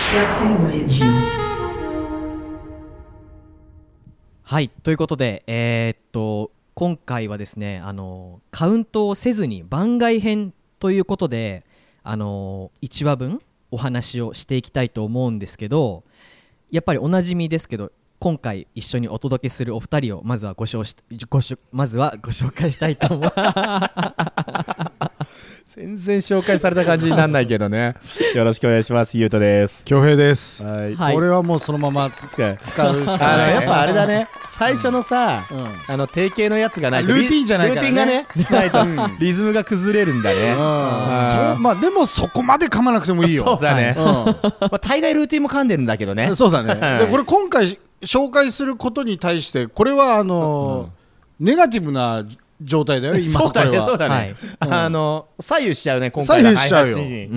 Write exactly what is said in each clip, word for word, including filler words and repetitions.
はい、ということで、えー、っと今回はですね、あのカウントをせずに番外編ということで、あのいちわぶんお話をしていきたいと思うんですけど、やっぱりおなじみですけど、今回一緒にお届けするお二人をまずはご紹しごしまずはご紹介したいと思い全然紹介された感じにならないけどね。よろしくお願いします。ゆうとです。 恭平です。 はい、 はい、 これはもうそのまま使うしかない、ね、 あのやっぱあれだね、最初のさ、 うん、 あの定型のやつがないとルーティンじゃないからね、 ルーティンがねないとリズムが崩れるんだね。 うん、そう、まあでもそこまで噛まなくてもいいよ。 そうだね、 うん、 まあ、大概ルーティンも噛んでるんだけどね。 そうだね、でこれ今回紹介することに対してこれはあのーうん、ネガティブな状態だよ今。 そうだね、そうだね、 はいうん、あの左右しちゃうね今回の左右しちゃうよ。 うーん、うん、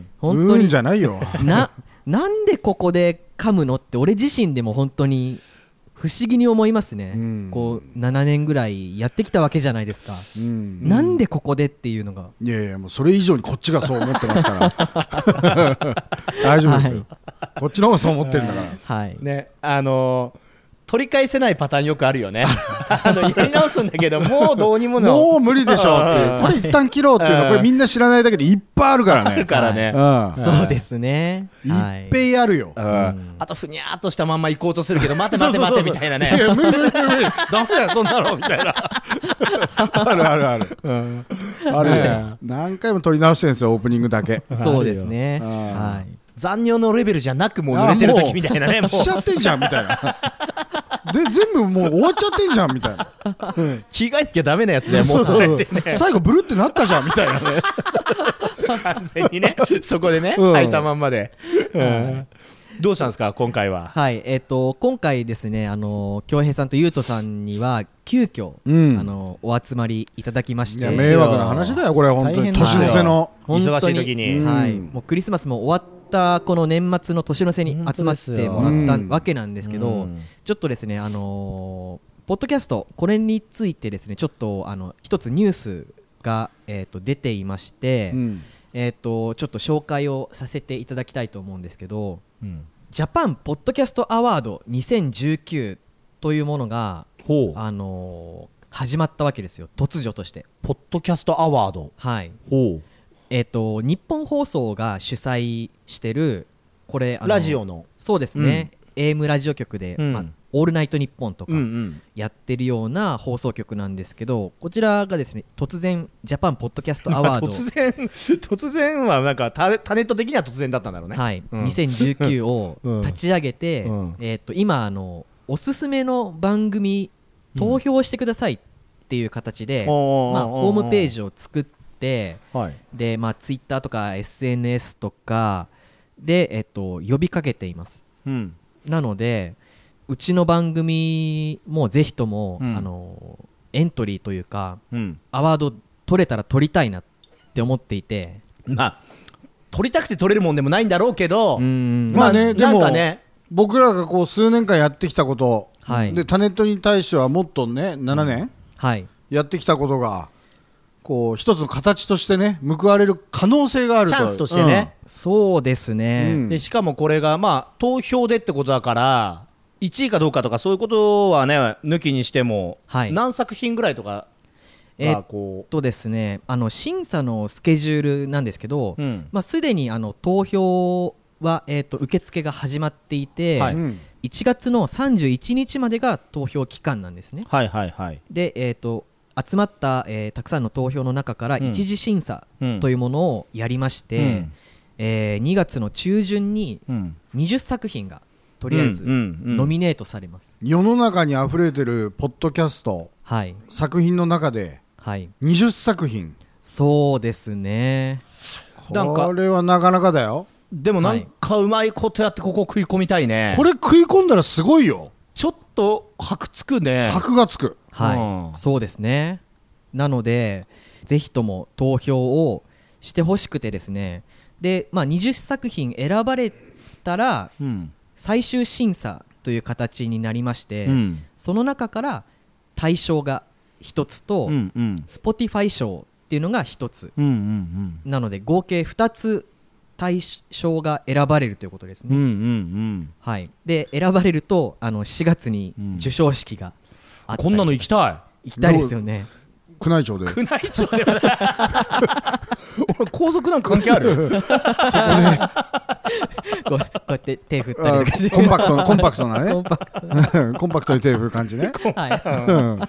本当にうんじゃないよななんでここで噛むのって俺自身でも本当に不思議に思いますね、うん、こうななねんぐらいやってきたわけじゃないですか、うん、なんでここでっていうのが、 いやいやもうそれ以上にこっちがそう思ってますから大丈夫ですよ、はい、こっちの方がそう思ってるんだから、 はいね、あのー取り返せないパターンよくあるよねあのやり直すんだけどもうどうにももう無理でしょっていうこれ一旦切ろうっていうのはこれみんな知らないだけでいっぱいあるからね。 あるからね、 はい、そうですね、 いっぺいあるよ、 うんうん、あとふにゃーっとしたまんま行こうとするけど待て待て待てみたいなね。 いや無理無理無理ダメだよそんなのみたいなあるあるある、うん、あるよ、うん、何回も撮り直してるんですよオープニングだけ。 そうですね、はい、 残尿のレベルじゃなくもう濡れてる時みたいなね。もうしちゃってんじゃんみたいなで全部もう終わっちゃってんじゃんみたいな着替えなきゃダメなやつだよもうそれってね。 最後ブルってなったじゃんみたいなね完全にねそこでね、うん、履いたまんまで、うん、どうしたんですか今回は。 はい、えー、と今回ですね、あの恭平さんとゆうとさんには急遽、うん、あのお集まりいただきまして。 いや迷惑な話だよこれ本当に年の瀬の忙しい時に、 はい、もうクリスマスも終わってこの年末の年の瀬に集まってもらったわけなんですけど、うん、ちょっとですね、あのー、ポッドキャストこれについてですねちょっとあの一つニュースが、えー、と出ていまして、うん、えー、とちょっと紹介をさせていただきたいと思うんですけど、うん、ジャパンポッドキャストアワードにせんじゅうきゅうというものが、あのー、始まったわけですよ突如として。 ポッドキャストアワード、 はい、 ほうえー、と日本放送が主催してるこれあのラジオのそうですね、うん、エーエム ラジオ局で、うんまあ、オールナイトニッポンとかやってるような放送局なんですけど、こちらがですね突然ジャパンポッドキャストアワード突然突然はなんかタネット的には突然だったんだろうね、 はいうん、にせんじゅうきゅうを立ち上げて、うん、えー、と今あのおすすめの番組投票してくださいっていう形で、うんまあ、ホームページを作ってで、はいでまあ、ツイッターとか エスエヌエス とかで、えっと、呼びかけています、うん、なのでうちの番組もぜひとも、うん、あのエントリーというか、うん、アワード取れたら取りたいなって思っていて、 まあ取りたくて取れるもんでもないんだろうけど、 うんまあね、でも僕らがこう数年間やってきたこと、はい、でタネットに対してはもっとねななねん、うんはい、やってきたことがこう一つの形としてね報われる可能性があるとチャンスとしてね、 うん、そうですね、 うん、でしかもこれがまあ投票でってことだからいちいかどうかとかそういうことはね抜きにしても、はい、何作品ぐらいとかえー、っとですねあの審査のスケジュールなんですけど、うんまあ、すでにあの投票は、えー、っと受付が始まっていて、はい、いちがつのさんじゅういちにちまでが投票期間なんですね。 はいはいはい、 で、えー、っと集まった、えー、たくさんの投票の中から一次審査というものをやりまして、うんえー、にがつの中旬ににじゅっさくひんがとりあえずノミネートされます。 世の中にあふれてるポッドキャスト、はい、作品の中でにじゅっさくひん、 そうですね。 これはなかなかだよ。 でもなんかうまいことやってここ食い込みたいね。 これ食い込んだらすごいよ。 ちょっと箔つくね。 箔がつく。 はい、うん、そうですね。なのでぜひとも投票をしてほしくてですね。で、まあ、にじゅっさくひん選ばれたら、うん、最終審査という形になりまして、うん、その中から大賞がひとつと、うんうん、Spotify 賞っていうのがひとつ、うんうんうん、なので合計ふたつ対象が選ばれるということですね、 うんうんうん、 はい、で選ばれるとあのしがつに授賞式があったり、 こんなの行きたい行きたいですよね。 宮内庁で宮内庁で皇族なんか関係あるそこでこうこうやって手振ったりとかしてコンパクトなコンパクトなねコンパクトに手振る感じね、 はい、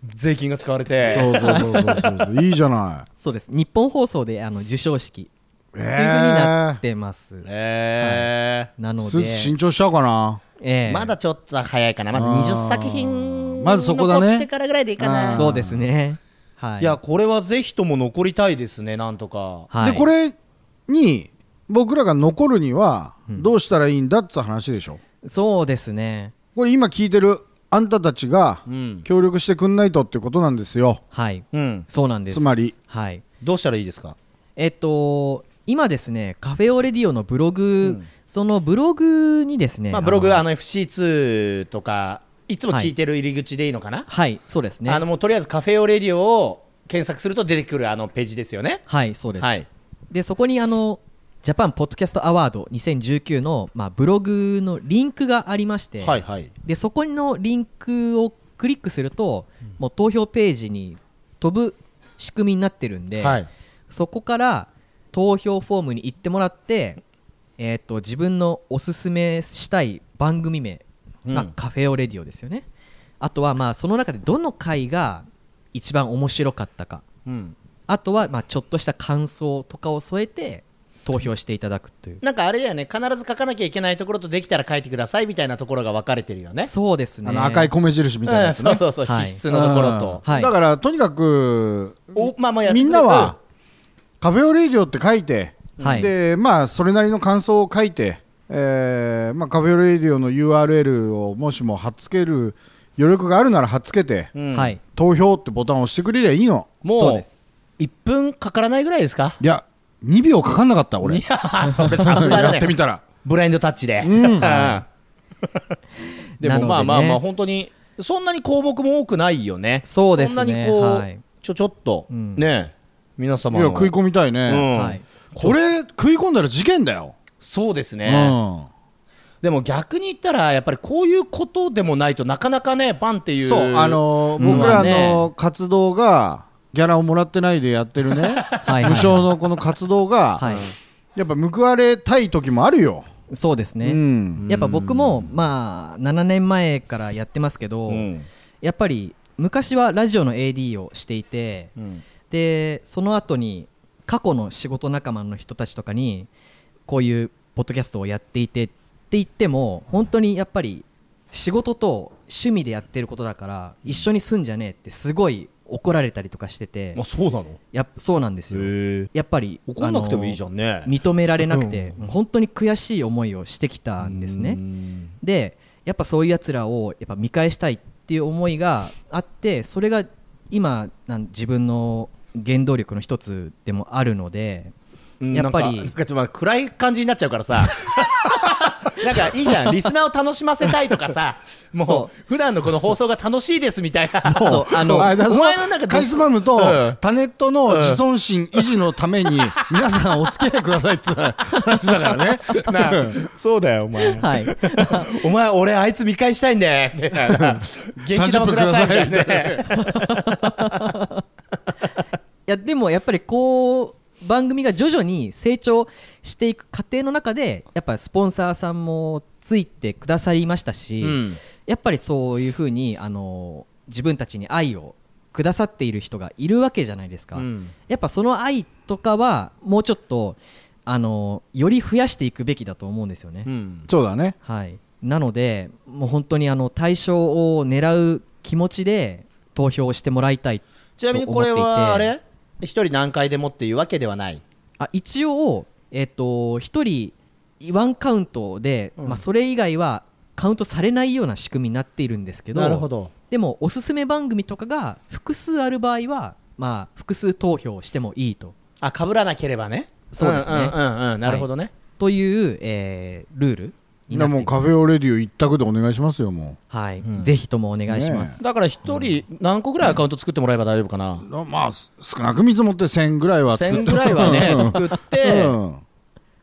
税金が使われてそうそうそうそうそういいじゃない。 そうです、日本放送であの授賞式っていう風になってます、 えーはい、なのでスーツ新調しちゃおうかな、 えー、まだちょっと早いかな。まずにじゅっさく品まずそこだね、 残ってからぐらいでいいかな。 そうですね、はい、 いやこれはぜひとも残りたいですね、なんとか、 はい、でこれに僕らが残るにはどうしたらいいんだっつう話でしょ、 うん、そうですね。 これ今聞いてるあんたたちが協力してくんないとってことなんですよ、 うん、はい、うん、そうなんです。 つまり、 はい、 どうしたらいいですか。 えっと今ですねカフェオレディオのブログ、うん、そのブログにですね、 まあ、ブログあの エフシーツー とかいつも聞いてる入り口でいいのかな。 はい、はい、そうですね。 あのもうとりあえずカフェオレディオを検索すると出てくるあのページですよね。 はいそうです、 はい、 でそこにあのジャパンポッドキャストアワードにせんじゅうきゅうの、まあ、ブログのリンクがありまして、 はいはい、 でそこのリンクをクリックすると、うん、もう投票ページに飛ぶ仕組みになってるんで、はい、そこから投票フォームに行ってもらって、えー、と自分のおすすめしたい番組名、うんまあ、カフェオレディオですよね。あとはまあその中でどの回が一番面白かったか、うん、あとはまあちょっとした感想とかを添えて投票していただくという。 なんかあれだよね、必ず書かなきゃいけないところとできたら書いてくださいみたいなところが分かれてるよね。 そうですね、 あの赤い米印みたいなやつね、 うん、そうそうそう、はい、必須のところと、 はい、だからとにかくお、まあ、まあやみんなはカフェオレディオって書いて、はい、でまあそれなりの感想を書いて、えーまあ、カフェオレディオの ユーアールエル をもしも貼っつける余力があるなら貼っつけて、うん、投票ってボタンを押してくれりゃいいの。 もういっぷんかからないぐらいですか。 いやにびょうかかんなかった俺。 いやそれさすがだねやってみたらブラインドタッチで、うん、でもまあまあまあ本当にそんなに項目も多くないよね。 そうですね、 そんなにこう、はい、ちょちょっと、うん、ね皆様のいや食い込みたいね、うんはい、これ食い込んだら事件だよ。 そうですね、うんでも逆に言ったらやっぱりこういうことでもないとなかなかねバンっていうそう、あのー、僕らの活動がギャラをもらってないでやってるねはい、無償のこの活動が、はい、やっぱ報われたい時もあるよ。 そうですね、うん、やっぱ僕もまあななねんまえからやってますけど、うん、やっぱり昔はラジオの エーディー をしていて、うん、でその後に過去の仕事仲間の人たちとかにこういうポッドキャストをやっていてって言っても本当にやっぱり仕事と趣味でやってることだから一緒にすんじゃねえってすごい怒られたりとかしてて。 あ、そうなの？ やっそうなんですよ。やっぱり怒らなくてもいいじゃんね。 認められなくて、うん、本当に悔しい思いをしてきたんですね。でやっぱそういうやつらをやっぱ見返したいっていう思いがあって、それが今なん自分の原動力の一つでもあるので、やっぱりなんかちょっと暗い感じになっちゃうからさなんかいいじゃん、リスナーを楽しませたいとかさ、もう普段のこの放送が楽しいですみたいな、 そうあのお前のなんかカリスマムとタネットの自尊心維持のために皆さんお付き合いくださいって話だからねなあそうだよお前、はい、お前俺あいつ見返したいんだよみたいな元気玉くださいみたいなねいやでもやっぱりこう番組が徐々に成長していく過程の中でやっぱスポンサーさんもついてくださいましたし、うん、やっぱりそういうふうにあの自分たちに愛をくださっている人がいるわけじゃないですか、うん、やっぱその愛とかはもうちょっとあのより増やしていくべきだと思うんですよね、うん、 そうだね、 はい、なのでもう本当にあの対象を狙う気持ちで投票してもらいたいと思っていて。 ちなみにこれはあれ一人何回でもっていうわけではない。 あ一応、えー、と一人ワンカウントで、うんまあ、それ以外はカウントされないような仕組みになっているんですけど、 なるほど。 でもおすすめ番組とかが複数ある場合は、まあ、複数投票してもいいと。 あ、被らなければね。 そうですね、うんうんうん、なるほどね、 はい、という、えー、ルールいやもうカフェオレディオ一択でお願いしますよもう、はいうん、ぜひともお願いします、 ね、だから一人何個ぐらいアカウント作ってもらえば大丈夫かな、うん、 まあ少なく見積もってせんぐらいは作ってせんぐらいはね作って、うん、一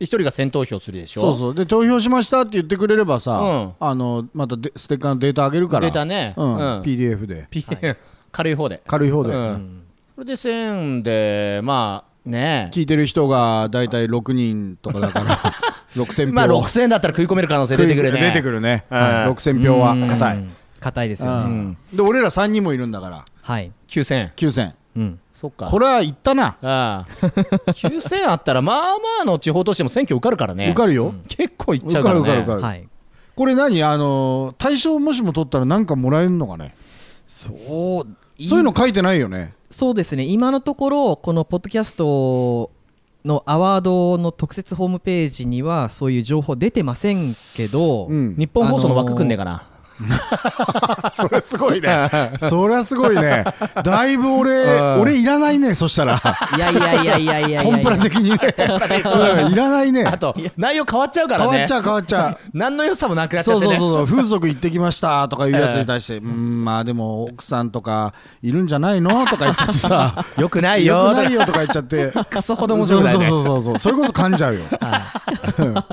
一人が先投票するでしょ。 そうそうで投票しましたって言ってくれればさ、うん、あのまたステッカーのデータあげるからデータね、 うんうん、ピーディーエフ で、 はい、軽い方で軽い方で、うん、それでせんでまあね聞いてる人がだいたいろくにんとかだからろくせん票、 まあろくせんだったら食い込める可能性出てくるね。 出てくるね、はい、ろくせん票は硬い硬いですよね、うん、 で俺らさんにんもいるんだから、 はい、 きゅうせんきゅうせん、 うん、そっかこれはいったな。 ああきゅうせんあったらまあまあの地方都市でも選挙受かるからね。 受かるよ、うん、 結構いっちゃうからね。 受かる受かる受かる、はい、これ何あのー、大賞もしも取ったら何かもらえるのかね。 そうそういうの書いてないよね。 そうですね今のところこのポッドキャストのアワードの特設ホームページにはそういう情報出てませんけど、 うん、日本放送の枠組んでかな、 それすごいねそれはすごいね。だいぶ俺、うん、俺いらないね。そしたらいやいやいやいやいやコンプラ的にねいらないね。 あと内容変わっちゃうからね。 変わっちゃう変わっちゃう何の良さもなくなっちゃってね。 そうそうそう風俗行ってきましたとかいうやつに対して、うん、まあでも奥さんとかいるんじゃないのとか言っちゃってさよくないよよくないよとか言っちゃってクソほど面白くないね。 そうそうそうそうそれこそ噛んじゃうよ、 はい、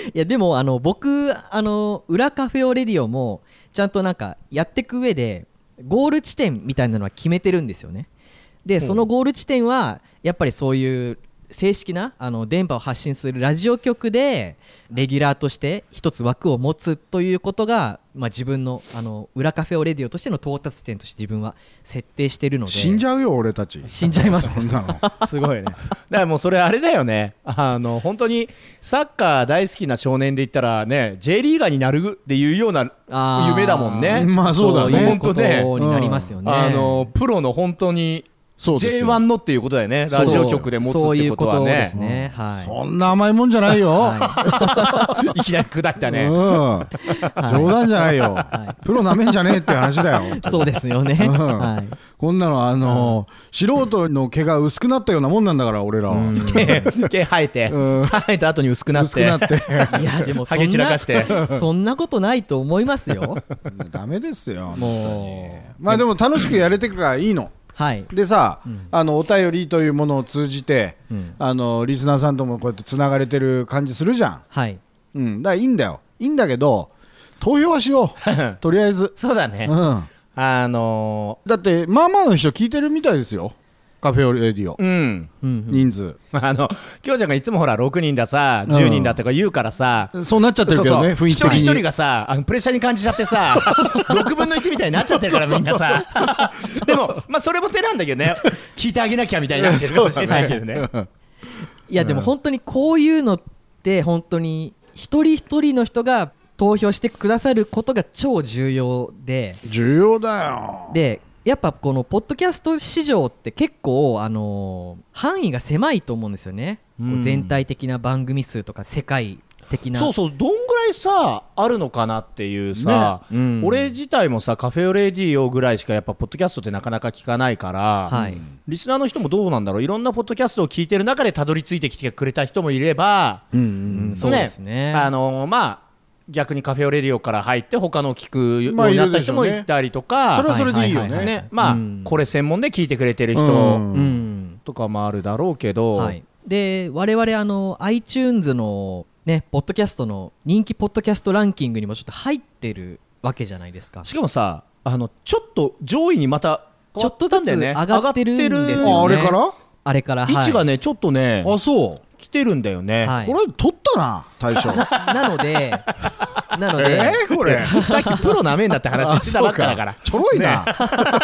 いやでもあの僕あの裏カフェオレディオもちゃんとなんかやっていく上でゴール地点みたいなのは決めてるんですよね。でそのゴール地点はやっぱりそういう正式なあの電波を発信するラジオ局でレギュラーとして一つ枠を持つということが、まあ、自分のあの裏カフェオレディオとしての到達点として自分は設定してるので。 死んじゃうよ俺たち。 死んじゃいますそんなのすごいね。だからもうそれあれだよね。あの本当にサッカー大好きな少年で言ったらね J リーガーになるっていうような夢だもんね。 まあそうだね。 そういうことになりますよね、 うん、あのプロの本当にジェイワン のっていうことだよね。ラジオ局で持つってことはね。そういうことですね、 うんはい、そんな甘いもんじゃないよ、 はい、いきなり砕いたね、うん、 冗談じゃないよ、はい、プロなめんじゃねえって話だよそうですよね、うんはい、 こんなのあのー、素人の毛が薄くなったようなもんなんだから俺らは、うん、 毛, 毛生えて、うん、生えた後に薄くなって薄くなっていやでもそんなハゲ散らかしてそんなことないと思いますよダメですよもう。まあでも楽しくやれてくからいいのはい、でさ、うん、あのお便りというものを通じて、うん、あのリスナーさんともこうやってつながれてる感じするじゃん、はいうん、だからいいんだよいいんだけど投票はしようとりあえずそうだね、うん、あのー、 だってまあまあの人聞いてるみたいですよカフェオレディオ、うん、人数あのきょうちゃんがいつもほらろくにんださじゅうにんだとか言うからさ、 うん、そうなっちゃってるけどね。そうそう雰囲気的に一人一人がさあのプレッシャーに感じちゃってさろくぶんのいちみたいになっちゃってるからみんなさでもまあそれも手なんだけどね聞いてあげなきゃみたいになってるかもしれないけどねいやでも本当にこういうのって本当に一人一人の人が投票してくださることが超重要で重要だよ。 でやっぱこのポッドキャスト市場って結構、あのー、範囲が狭いと思うんですよね、うん、全体的な番組数とか世界的なそうそうどんぐらいさあるのかなっていうさ、ねうん、俺自体もさカフェオレディオぐらいしかやっぱポッドキャストってなかなか聞かないから、はい、リスナーの人もどうなんだろう。いろんなポッドキャストを聞いてる中でたどり着いてきてくれた人もいれば、うんうんね、そうですねあのー、まあ逆にカフェオレディオから入って他の聞くようになった人もいたりとか、まあそれはそれでいいよね、 ねまあ、うん、これ専門で聞いてくれてる人とかもあるだろうけど、はい、 で我々あの iTunes のねポッドキャストの人気ポッドキャストランキングにもちょっと入ってるわけじゃないですか。 しかもさあのちょっと上位にまたちょっとずつ上がってるんですよね。 あれからあれから、 はい、位置がねちょっとねあそう来てるんだよね、 はい、これ取ったな大将なのでなので、 えー、これさっきプロなめんだって話してたばっかだからちょろいな、ね、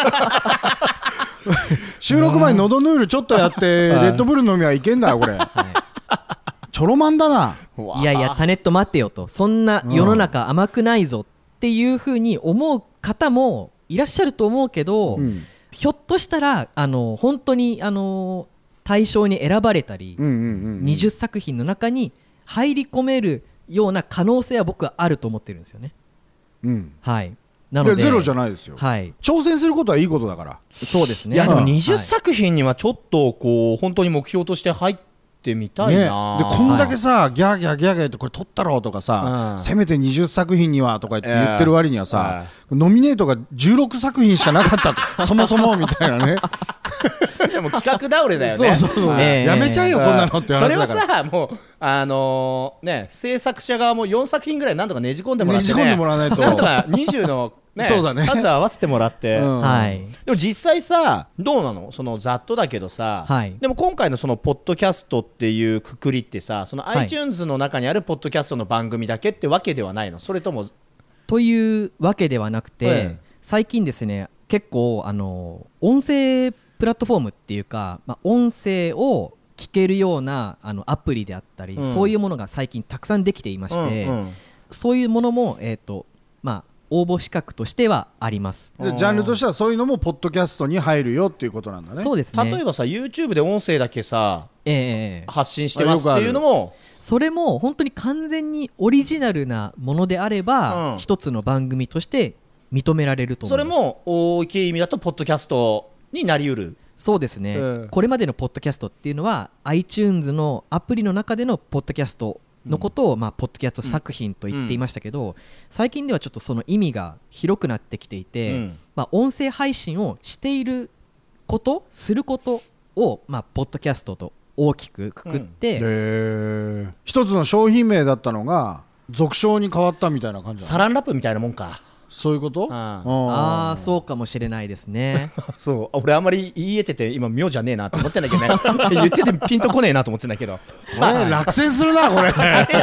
収録前にノドヌールちょっとやってレッドブル飲みはいけんだよこれ、はい、ちょろまんだな。 いやいやタネット待ってよとそんな世の中甘くないぞっていう風に思う方もいらっしゃると思うけど、うん、ひょっとしたらあの本当にあの大賞に選ばれたり、うんうんうんうん、にじゅっさく品の中に入り込めるような可能性は僕はあると思ってるんですよね、うんはい、なのでゼロじゃないですよ、はい、挑戦することはいいことだから。 そうですね。 いやでもにじゅっさく品にはちょっとこう本当に目標として入ってみたいな、 ね、でこんだけさ、はい、ギャーギャーギャーギャーってこれ取ったろうとかさ、うん、せめてにじゅっさく品にはとか言ってる割にはさ、えー、ノミネートがじゅうろくさく品しかなかったそもそもみたいなねでも企画倒れだよね。 そうそうそう、えー、やめちゃえよこんなのって話だから。それはさもうあのー、ね制作者側もよんさく品ぐらいなんとかねじ込んでもらってね、 ねじ込んでもらわないとなんとかにじゅうのね、そうだね、数合わせてもらって、うん、はい、でも実際さどうなのそのざっとだけどさ、はい、でも今回のそのポッドキャストっていうくくりってさその iTunes の中にあるポッドキャストの番組だけってわけではないの？それともというわけではなくて、うん、最近ですね結構あの音声プラットフォームっていうか、まあ、音声を聞けるようなあのアプリであったり、うん、そういうものが最近たくさんできていまして、うんうん、そういうものも、えーとまあ応募資格としてはあります。 じゃあジャンルとしてはそういうのもポッドキャストに入るよっていうことなんだね。 そうですね。 例えばさ YouTube で音声だけさ、えー、発信してますっていうのもそれも本当に完全にオリジナルなものであれば、うん、一つの番組として認められると思います。 それも大きい意味だとポッドキャストになりうる。 そうですね、うん、これまでのポッドキャストっていうのは iTunes のアプリの中でのポッドキャストのことを、まあ、ポッドキャスト作品と言っていましたけど、うん、最近ではちょっとその意味が広くなってきていて、うんまあ、音声配信をしていることすることを、まあ、ポッドキャストと大きくくくって、 うん、一つの商品名だったのが俗称に変わったみたいな感じ。 サランラップみたいなもんか。 そういうこと？ あああそうかもしれないですね。 そう俺あんまり言えてて今妙じゃねえなと思ってんだけどね言っててピンとこねえなと思ってんだけど、 まあ、落選するなこれこ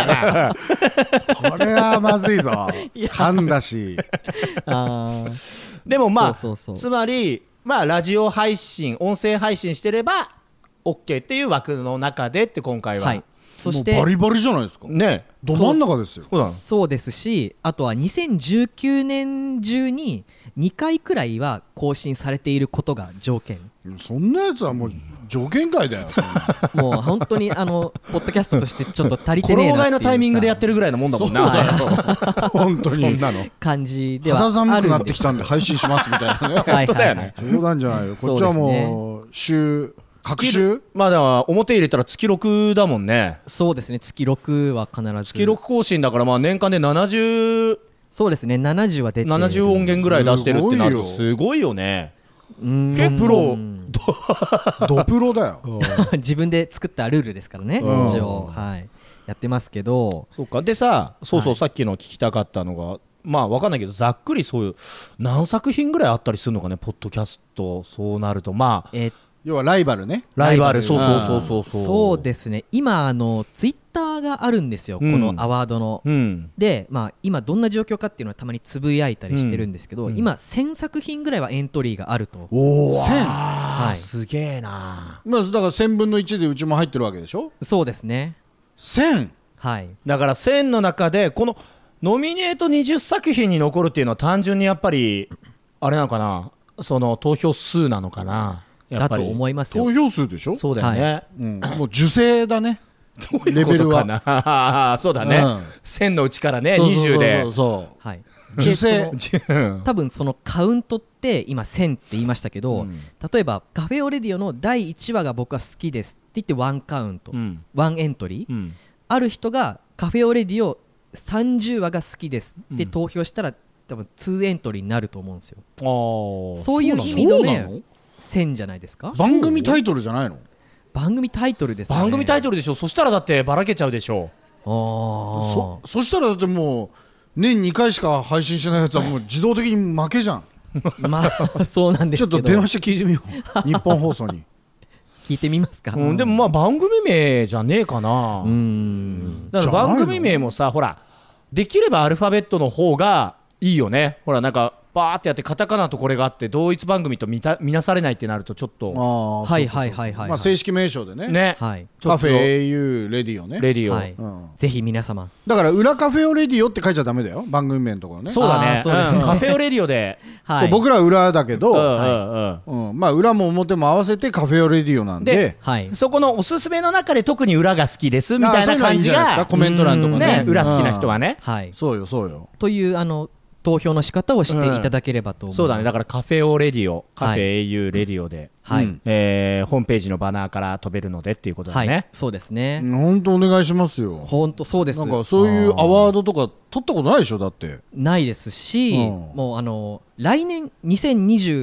れはまずいぞ噛んだしあでもまあそうそうそうつまりまあラジオ配信音声配信してれば OK っていう枠の中でって今回は、はい、 そしてもうバリバリじゃないですかね。ど真ん中ですよ。 そう、そうですしあとはにせんじゅうきゅうねん中ににかいくらいは更新されていることが条件。 そんなやつはもう条件外だよもう本当にあのポッドキャストとしてちょっと足りてねえなっていう衣替えのタイミングでやってるぐらいのもんだもんな本当にそんなの感じではあるんで肌寒くなってきたんで配信しますみたいなね本当だよね。 冗談じゃないよ。こっちはもう週各週まあだから表入れたら月ろくだもんね。 そうですね月ろくは必ず月ろく更新だからまあ年間でななじゅうそうですねななじゅうは出てななじゅう音源ぐらい出してるってなるとすごいよね。結構プロドプロだよ自分で作ったルールですからね一応、はい、やってますけど。 そうかでさそうそう、はい、さっきの聞きたかったのがまあ分かんないけどざっくりそういう何作品ぐらいあったりするのかねポッドキャスト。そうなるとまあえー要はライバルね。 ライバルそうそうそうそうそうそうですね。今あのツイッターがあるんですよ、うん、このアワードの、うん、で、まあ、今どんな状況かっていうのはたまにつぶやいたりしてるんですけど、うん、今せんさく品ぐらいはエントリーがあると。 おーせん、 はい、すげえな。 まあ、だからせんぶんのいちでうちも入ってるわけでしょ。 そうですねせん、 はい、 だからせんの中でこのノミネートにじゅっさく品に残るっていうのは単純にやっぱりあれなのかなその投票数なのかなだと思いますよ。 投票数でしょ。 そうだよね、はいうん、もう受精だねレベルはそうだね、うん、せんのうちからねにじゅうでそうそうそうそう、 はい、 受精多分そのカウントって今せんって言いましたけど、うん、例えばカフェオレディオのだいいちわが僕は好きですって言ってワンカウント、うん、ワンエントリー、うん、ある人がカフェオレディオさんじゅうわが好きですって投票したら、多分にエントリーになると思うんですよ。あそういう意味のねせんじゃないですか。 番組タイトルじゃないの。 番組タイトルですね。 番組タイトルでしょ。そしたらだってばらけちゃうでしょ。 あ そ, そしたらだってもう年にかいしか配信しないやつはもう自動的に負けじゃんまあそうなんですけどちょっと電話して聞いてみよう日本放送に聞いてみますか、 うん、でもまあ番組名じゃねえかな。うーんだから番組名もさほらできればアルファベットの方がいいよね。ほらなんかバーってやってカタカナとこれがあって同一番組と見た見なされないってなるとちょっとあはいはいはいはい、まあ、正式名称でねね、 はい、カフェ エーユー レディオねレディオ、 はいうん、ぜひ皆様だから裏カフェオレディオって書いちゃダメだよ番組名のところね。 そうだねそうですね、うん、カフェオレディオで、 はい、そう僕ら裏だけど、はいうんうん、まあ裏も表も合わせてカフェオレディオなんで、で、 はい、そこのおすすめの中で特に裏が好きですみたいな感じがいいかコメント欄とか ね, ね裏好きな人はね、 はい、 そうよそうよというあの投票の仕方をしていただければと思います、うん、 そうだねだからカフェオレディオカフェ エーユー レディオで、はいうんえー、ホームページのバナーから飛べるのでっていうことですね、はい、 そうですね本当お願いしますよ。 本当そうです。 なんかそういうアワードとか取ったことないでしょ。だってないですし、うん、もうあの来年にせんにじゅう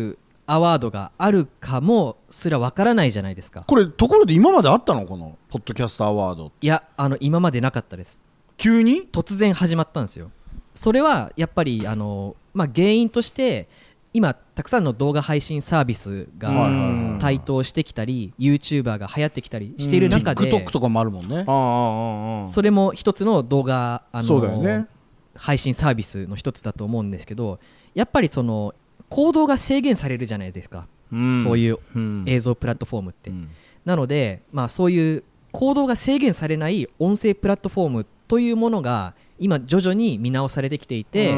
アワードがあるかもすらわからないじゃないですか。 これところで今まであったのこのポッドキャストアワード。 いやあの今までなかったです。 急に突然始まったんですよ。それはやっぱりあの、まあ、原因として今たくさんの動画配信サービスが台頭してきたり YouTuber が流行ってきたりしている中で、 うん、TikTok とかもあるもんね。 ああそれも一つの動画あのそうだよね、 配信サービスの一つだと思うんですけど、やっぱりその行動が制限されるじゃないですか、うん、そういう映像プラットフォームって、うん、なので、まあ、そういう行動が制限されない音声プラットフォームというものが今徐々に見直されてきていて、うん、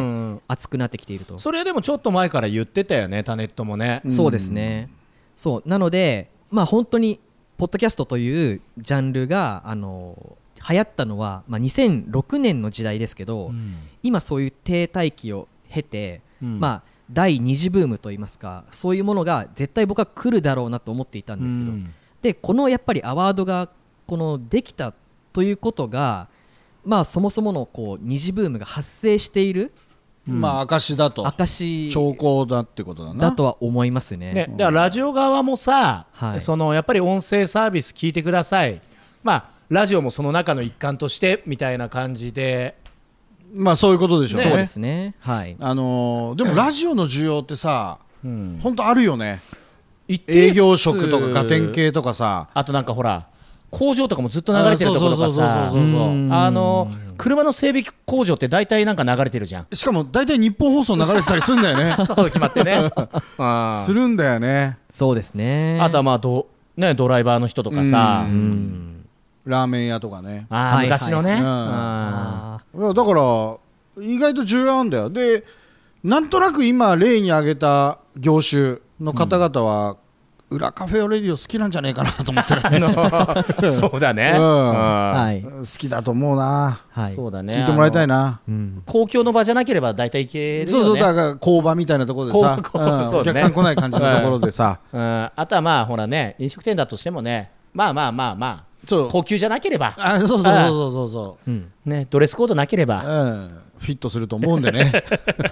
熱くなってきていると。 それはでもちょっと前から言ってたよね、タネットもね、 うん、そうですね。そうなので、まあ、本当にポッドキャストというジャンルがあの流行ったのは、まあ、にせんろくねんの時代ですけど、うん、今そういう停滞期を経て、うんまあ、だいに次ブームといいますか、そういうものが絶対僕は来るだろうなと思っていたんですけど、うん、でこのやっぱりアワードがこのできたということが、まあ、そもそものこう二次ブームが発生している、 うん、まあ証だと証兆候だってことだなだとは思いますね。 ね、だからラジオ側もさ、はい、そのやっぱり音声サービス聞いてください、まあ、ラジオもその中の一環としてみたいな感じで、 まあそういうことでしょうね。 そうですね、はい、 あのー、でもラジオの需要ってさ、うん、本当あるよね。営業職とかガテン系とかさ、 あとなんかほら工場とかもずっと流れてるところとかさ、あの車の整備工場って大体なんか流れてるじゃん。 しかも大体日本放送流れてたりするんだよねそう決まってねあするんだよね。 そうですね。 あとはまあ ド,、ね、ドライバーの人とかさ、うんうんラーメン屋とかね、 あ、はい、昔のね、はいうん、あだから意外と重要なんだよ。でなんとなく今例に挙げた業種の方々は、うん、裏カフェオレディオ好きなんじゃねえかなと思ってるそうだね、 うんはい、好きだと思うな、 はい、そうだね、 聞いてもらいたいな、 うん、公共の場じゃなければ大体行けるよね。 そうそう、だから工場みたいなところでさ、うんね、お客さん来ない感じのところでさ、 うん、あとはまあほらね、飲食店だとしてもね、まあまあまあまあそう高級じゃなければ、 あ、そうそうそうそうそう、 うんね、ドレスコードなければ、 うん、フィットすると思うんでね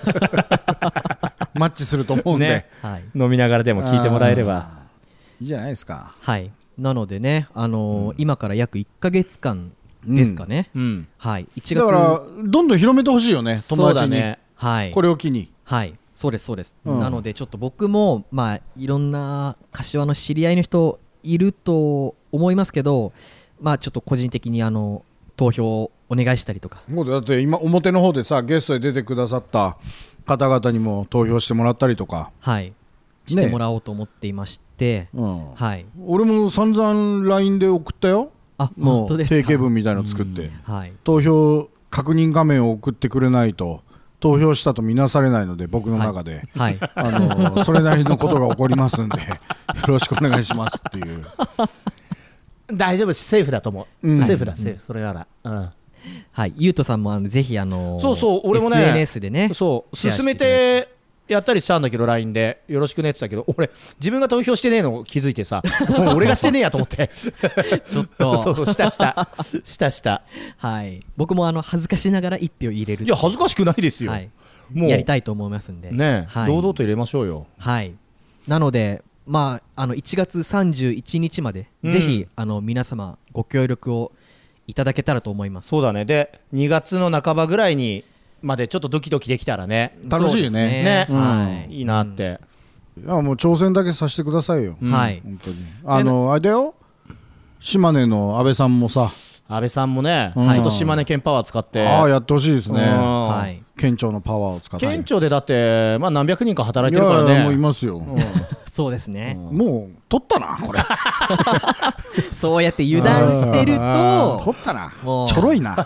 マッチすると思うんで、ね、 はい、飲みながらでも聞いてもらえればいいじゃないですか。 はい、なのでね、あのーうん、今から約いっかげつかんですかね、うんうん、はい、いちがつだからどんどん広めてほしいよね、友達に、ね、はい、これを機に、 はい、そうですそうです、うん、なのでちょっと僕も、まあ、いろんな柏の知り合いの人いると思いますけど、まあちょっと個人的にあの投票をお願いしたりとか。 もうだって今表の方でさ、ゲストで出てくださった方々にも投票してもらったりとか、 はい、してもらおうと思っていまして、ね、うんはい、 俺も散々 ライン で送ったよ。 あ、 もう定型文みたいの作って、はい、投票確認画面を送ってくれないと投票したとみなされないので、僕の中で、はいはい、あのそれなりのことが起こりますんでよろしくお願いしますっていう大丈夫、セーフだと思う、うん、セーフだ、セーフ、それなら、うん、 はい、ゆうとさんもあのぜひあのそうそう、俺もねエスエヌエス でね、 そう進めてやったりしたんだけど ライン でよろしくねって言ったけど、俺自分が投票してねえの気づいてさもう俺がしてねえやと思ってちょっとそうしたしたしたしたはい、僕もあの恥ずかしながら一票入れる。 いや恥ずかしくないですよ、はい、 もうやりたいと思いますんでね、 はい、 堂々と入れましょうよ。 はい、なのでまあ、あのいちがつさんじゅういちにちまで、うん、ぜひあの皆様ご協力をいただけたらと思います。 そうだね。でにがつの半ばぐらいにまでちょっとドキドキできたらね、 楽しいよね、 ね、うん、はい、いいなって、 うん、いやもう挑戦だけさせてくださいよ、 うん、はい、 本当にあのあれだよ、島根の安倍さんもさ、 安倍さんもね、うん、ちょっと島根県パワー使ってあやってほしいですね、はい、県庁のパワーを使って、 県庁でだって、まあ、何百人か働いてるからね。 いやいやもういますよ、うん、 そうですね、 うん、もう取ったなこれそうやって油断してると取ったな、もうちょろいな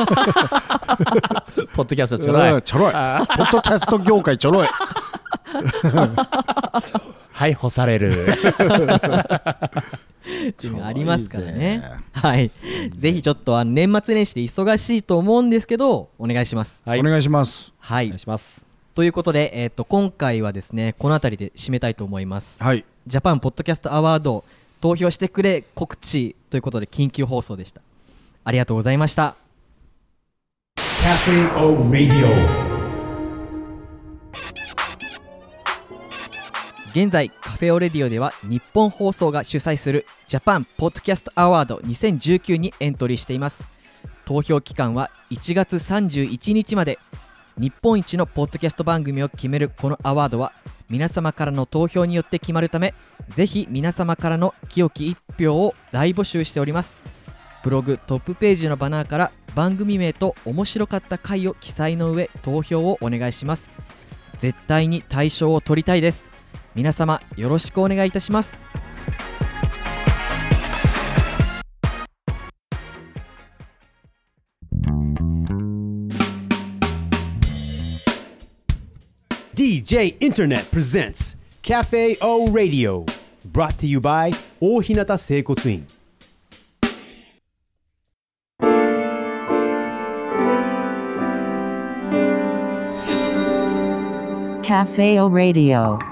ポッドキャストちょろい、 ちょろいポッドキャスト業界ちょろいはい干されるっていうのがありますからね。はい、ぜひちょっとあの年末年始で忙しいと思うんですけどお願いします。 はい、お願いします。 はい、 お願いします。 ということで、えー、と今回はですねこの辺りで締めたいと思います。 はい、 ジャパンポッドキャストアワード投票してくれ告知ということで緊急放送でした。ありがとうございました。Cafe O Radio 現在カフェオレディオでは日本放送が主催するジャパンポッドキャストアワードにせんじゅうきゅうにエントリーしています。投票期間はいちがつさんじゅういちにちまで。日本一のポッドキャスト番組を決めるこのアワードは皆様からの投票によって決まるため、ぜひ皆様からの清き一票を大募集しております。ブログトップページのバナーから番組名と面白かった回を記載の上投票をお願いします。絶対に大賞を取りたいです。皆様よろしくお願いいたします。 ディージェー Internet presents Cafe O Radio, brought to you by 大日向整骨院。 Cafe O Radio